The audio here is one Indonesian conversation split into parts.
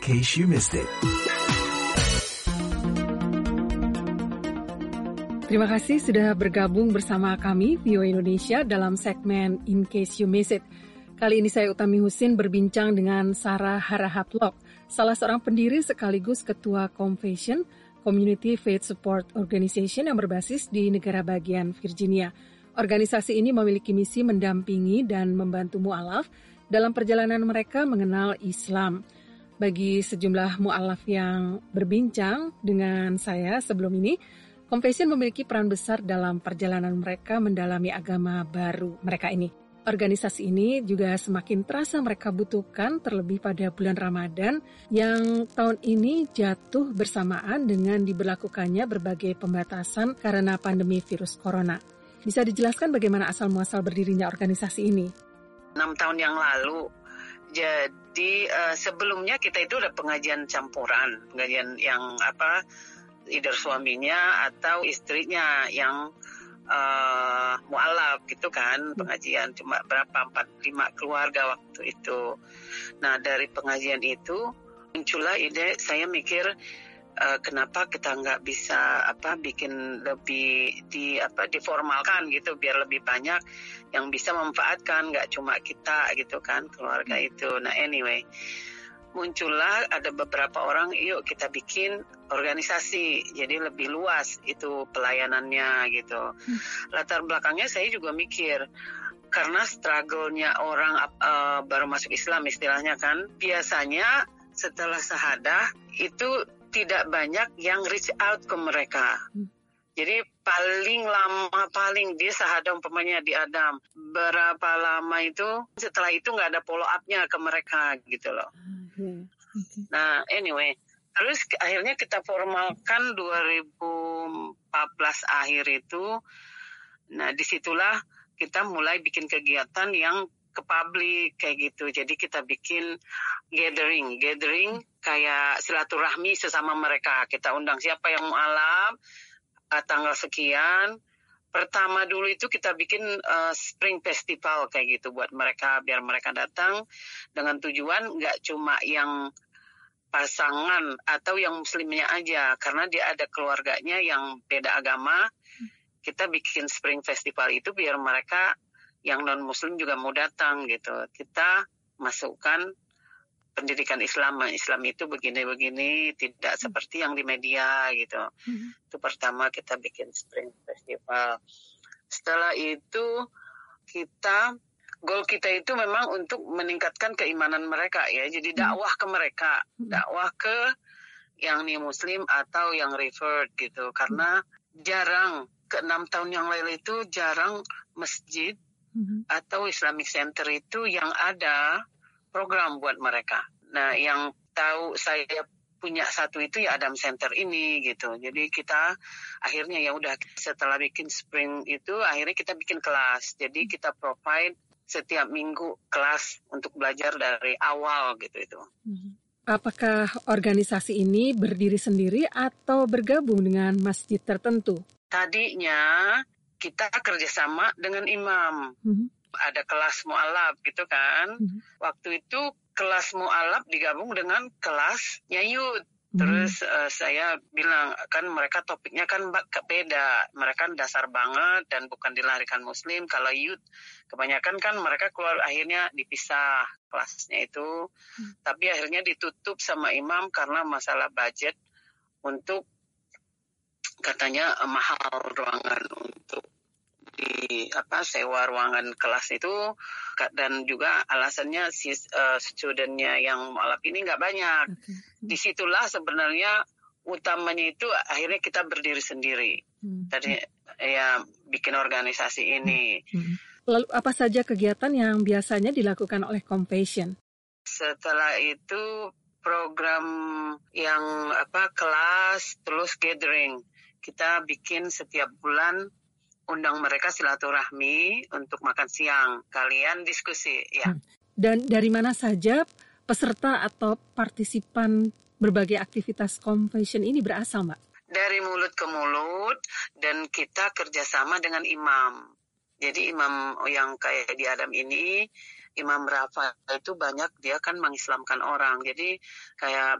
case you missed it. Terima kasih sudah bergabung bersama kami, VOA Indonesia, dalam segmen In Case You Miss It. Kali ini saya Utami Husin berbincang dengan Sarah Harahatlok, salah seorang pendiri sekaligus ketua Confession, Community Faith Support Organization yang berbasis di negara bagian Virginia. Organisasi ini memiliki misi mendampingi dan membantu mu'alaf dalam perjalanan mereka mengenal Islam. Bagi sejumlah mu'alaf yang berbincang dengan saya sebelum ini, Confession memiliki peran besar dalam perjalanan mereka mendalami agama baru mereka ini. Organisasi ini juga semakin terasa mereka butuhkan terlebih pada bulan Ramadan yang tahun ini jatuh bersamaan dengan diberlakukannya berbagai pembatasan karena pandemi virus corona. Bisa dijelaskan bagaimana asal-muasal berdirinya organisasi ini? 6 tahun yang lalu. Jadi sebelumnya kita itu ada pengajian campuran, pengajian yang either suaminya atau istrinya yang mu'alaf gitu kan, pengajian cuma berapa 4-5 keluarga waktu itu. Nah dari pengajian itu muncullah ide, saya mikir kenapa kita nggak bisa bikin lebih diformalkan gitu biar lebih banyak yang bisa memanfaatkan, nggak cuma kita gitu kan keluarga itu. Nah anyway, muncullah ada beberapa orang, yuk kita bikin organisasi jadi lebih luas itu pelayanannya gitu. Latar belakangnya saya juga mikir karena struggle-nya orang baru masuk Islam istilahnya kan, biasanya setelah syahadah itu tidak banyak yang reach out ke mereka. Jadi paling dia syahadah umpamanya di Adam, berapa lama itu setelah itu nggak ada follow up-nya ke mereka gitu loh. Nah anyway, terus akhirnya kita formalkan 2014 akhir itu. Nah disitulah kita mulai bikin kegiatan yang ke publik kayak gitu. Jadi kita bikin gathering kayak silaturahmi sesama mereka. Kita undang siapa yang mu'alaf tanggal sekian. Pertama dulu itu kita bikin Spring Festival kayak gitu buat mereka, biar mereka datang dengan tujuan nggak cuma yang pasangan atau yang muslimnya aja, karena dia ada keluarganya yang beda agama. Kita bikin Spring Festival itu biar mereka yang non-muslim juga mau datang gitu. Kita masukkan pendidikan Islam itu begini-begini, tidak seperti yang di media gitu. Itu pertama kita bikin Spring Festival. Setelah itu goal kita itu memang untuk meningkatkan keimanan mereka ya. Jadi dakwah ke mereka, dakwah ke yang non-muslim atau yang revert gitu. Karena jarang, ke 6 tahun yang lalu itu jarang masjid atau Islamic Center itu yang ada program buat mereka. Nah, yang tahu saya punya satu itu ya Adam Center ini gitu. Jadi kita akhirnya ya udah setelah bikin Spring itu akhirnya kita bikin kelas. Jadi kita provide setiap minggu kelas untuk belajar dari awal gitu itu. Apakah organisasi ini berdiri sendiri atau bergabung dengan masjid tertentu? Tadinya kita kerjasama dengan imam. Ada kelas mu'alaf gitu kan. Waktu itu kelas mu'alaf digabung dengan kelas nyayut. Terus saya bilang, kan mereka topiknya kan beda. Mereka dasar banget dan bukan dilarikan muslim. Kalau youth, kebanyakan kan mereka keluar akhirnya dipisah kelasnya itu. Tapi akhirnya ditutup sama imam karena masalah budget untuk katanya mahal ruangan untuk sewa ruangan kelas itu, dan juga alasannya studentnya yang mu'alaf ini nggak banyak. Disitulah sebenarnya utamanya itu akhirnya kita berdiri sendiri. Tadi ya bikin organisasi ini. Lalu apa saja kegiatan yang biasanya dilakukan oleh Confession? Setelah itu program yang kelas terus gathering. Kita bikin setiap bulan, undang mereka silaturahmi untuk makan siang. Kalian diskusi, ya. Dan dari mana saja peserta atau partisipan berbagai aktivitas Confession ini berasal, Mbak? Dari mulut ke mulut, dan kita kerjasama dengan imam. Jadi imam yang kayak di Adam ini, Imam Rafa itu banyak dia kan mengislamkan orang. Jadi kayak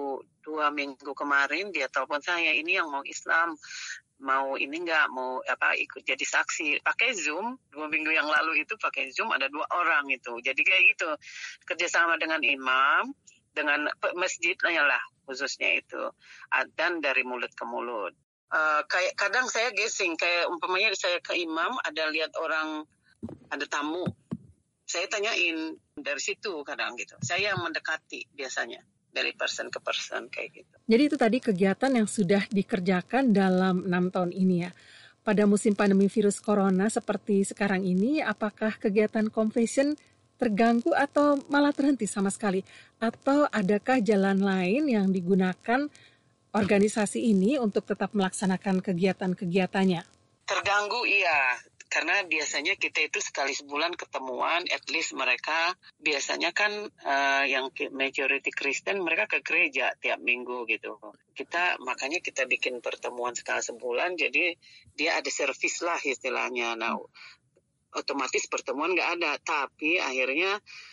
2 minggu kemarin dia telepon saya, ini yang mau Islam, mau ini nggak, mau ikut jadi saksi. Pakai Zoom, 2 minggu yang lalu itu pakai Zoom ada 2 orang itu. Jadi kayak gitu, kerjasama dengan imam, dengan masjidnya lah khususnya itu. Dan dari mulut ke mulut. Kayak kadang saya guessing, kayak umpamanya saya ke imam, ada lihat orang, ada tamu, saya tanyain dari situ kadang gitu. Saya yang mendekati biasanya dari person ke person kayak gitu. Jadi itu tadi kegiatan yang sudah dikerjakan dalam 6 tahun ini ya. Pada musim pandemi virus corona seperti sekarang ini, apakah kegiatan Confession terganggu atau malah terhenti sama sekali? Atau adakah jalan lain yang digunakan organisasi ini untuk tetap melaksanakan kegiatan-kegiatannya? Terganggu iya, karena biasanya kita itu sekali sebulan ketemuan, at least mereka biasanya kan yang majority Kristen mereka ke gereja tiap minggu gitu. Makanya kita bikin pertemuan sekali sebulan, jadi dia ada servis lah istilahnya. Nah, otomatis pertemuan nggak ada, tapi akhirnya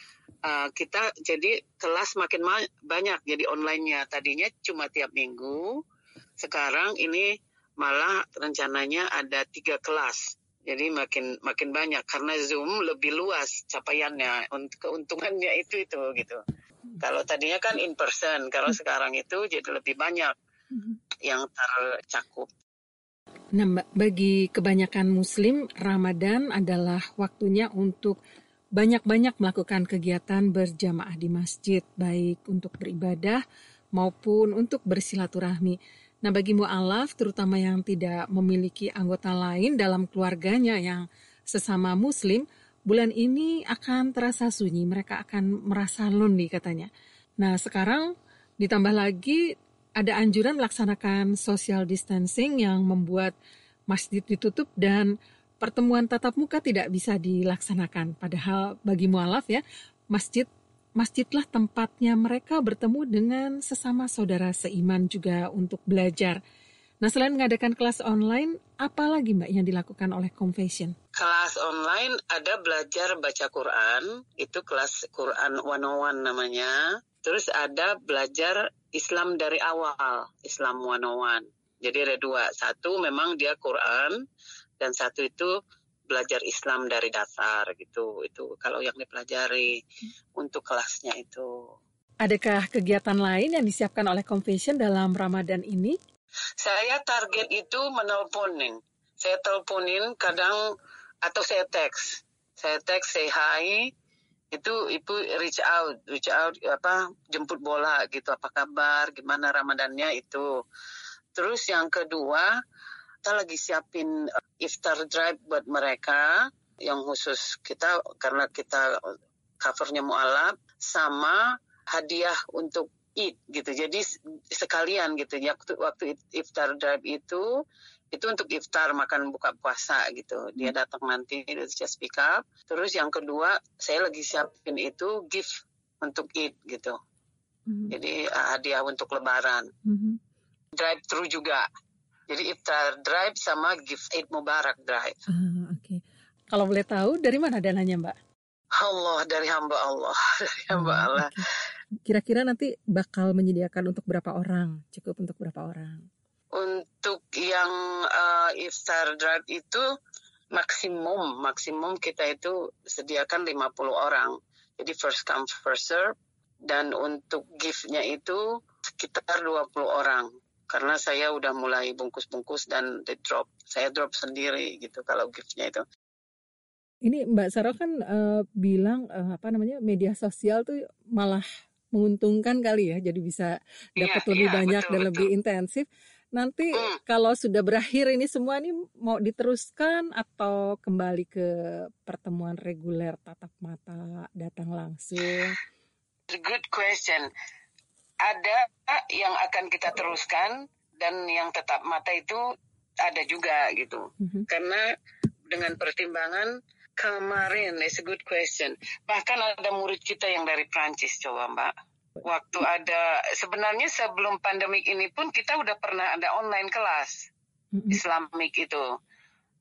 kita jadi kelas makin banyak, jadi online-nya. Tadinya cuma tiap minggu, sekarang ini malah rencananya ada 3 kelas. Jadi makin banyak karena Zoom lebih luas capaiannya, keuntungannya itu gitu. Kalau tadinya kan in person, kalau sekarang itu jadi lebih banyak yang tercakup. Nah, bagi kebanyakan Muslim, Ramadan adalah waktunya untuk banyak-banyak melakukan kegiatan berjamaah di masjid, baik untuk beribadah maupun untuk bersilaturahmi. Nah, bagi mu'alaf, terutama yang tidak memiliki anggota lain dalam keluarganya yang sesama Muslim, bulan ini akan terasa sunyi, mereka akan merasa lonely katanya. Nah, sekarang ditambah lagi ada anjuran melaksanakan social distancing yang membuat masjid ditutup dan pertemuan tatap muka tidak bisa dilaksanakan. Padahal bagi mu'alaf ya, masjidlah tempatnya mereka bertemu dengan sesama saudara seiman juga untuk belajar. Nah, selain mengadakan kelas online, apa lagi Mbak yang dilakukan oleh Confession? Kelas online ada belajar baca Quran, itu kelas Quran 101 namanya. Terus ada belajar Islam dari awal, Islam 101. Jadi ada 2, satu memang dia Quran, dan satu itu belajar Islam dari dasar gitu. Itu kalau yang dipelajari untuk kelasnya itu. Adakah kegiatan lain yang disiapkan oleh Confession dalam Ramadan ini? Saya target itu menelponin. Saya teleponin kadang atau saya teks. Saya teks, say hi. Itu reach out jemput bola gitu, apa kabar, gimana Ramadannya itu. Terus yang kedua, kita lagi siapin iftar drive buat mereka yang khusus kita karena kita covernya mu'alaf, sama hadiah untuk Eid gitu. Jadi sekalian gitu ya, waktu iftar drive itu untuk iftar, makan buka puasa gitu. Dia datang nanti, dia just pick up. Terus yang kedua, saya lagi siapin itu gift untuk Eid gitu. Jadi hadiah untuk lebaran. Drive thru juga. Jadi iftar drive sama gift Eid Mubarak drive. Oke. Kalau boleh tahu dari mana dananya Mbak? Allah, dari hamba Allah. Dari hamba Allah. Okay. Kira-kira nanti bakal menyediakan untuk berapa orang? Cukup untuk berapa orang? Untuk yang iftar drive itu maksimum kita itu sediakan 50 orang. Jadi first come first serve. Dan untuk gift-nya itu sekitar 20 orang. Karena saya udah mulai bungkus-bungkus dan saya drop sendiri gitu kalau gift-nya itu. Ini Mbak Sarah kan bilang media sosial tuh malah menguntungkan kali ya, jadi bisa dapat lebih banyak dan lebih intensif. Nanti kalau sudah berakhir ini semua nih mau diteruskan atau kembali ke pertemuan reguler tatap mata, datang langsung? Good question. Ada yang akan kita teruskan dan yang tatap mata itu ada juga gitu. Karena dengan pertimbangan kemarin, it's a good question. Bahkan ada murid kita yang dari Prancis, coba Mbak. Waktu sebenarnya sebelum pandemik ini pun kita udah pernah ada online kelas Islamik itu.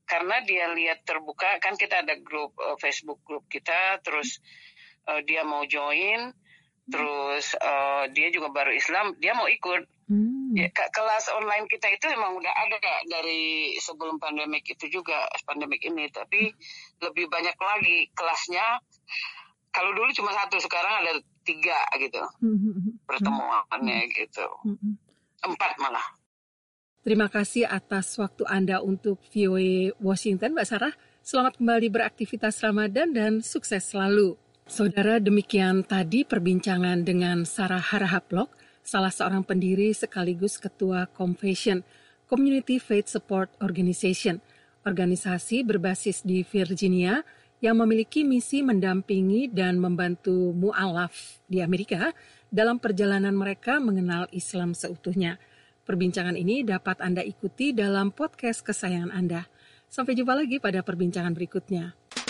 karena dia lihat terbuka, kan kita ada grup Facebook grup kita, terus dia mau join, terus dia juga baru Islam, dia mau ikut. Ya, kelas online kita itu emang udah ada dari sebelum pandemik itu juga, pandemik ini, tapi lebih banyak lagi kelasnya. Kalau dulu cuma 1, sekarang ada 3 gitu pertemuannya gitu, 4 malah. Terima kasih atas waktu Anda untuk VOA Washington, Mbak Sarah. Selamat kembali beraktivitas Ramadan dan sukses selalu. Saudara, demikian tadi perbincangan dengan Sarah Harahaplok, salah seorang pendiri sekaligus Ketua Confession, Community Faith Support Organization, organisasi berbasis di Virginia yang memiliki misi mendampingi dan membantu mu'alaf di Amerika dalam perjalanan mereka mengenal Islam seutuhnya. Perbincangan ini dapat Anda ikuti dalam podcast kesayangan Anda. Sampai jumpa lagi pada perbincangan berikutnya.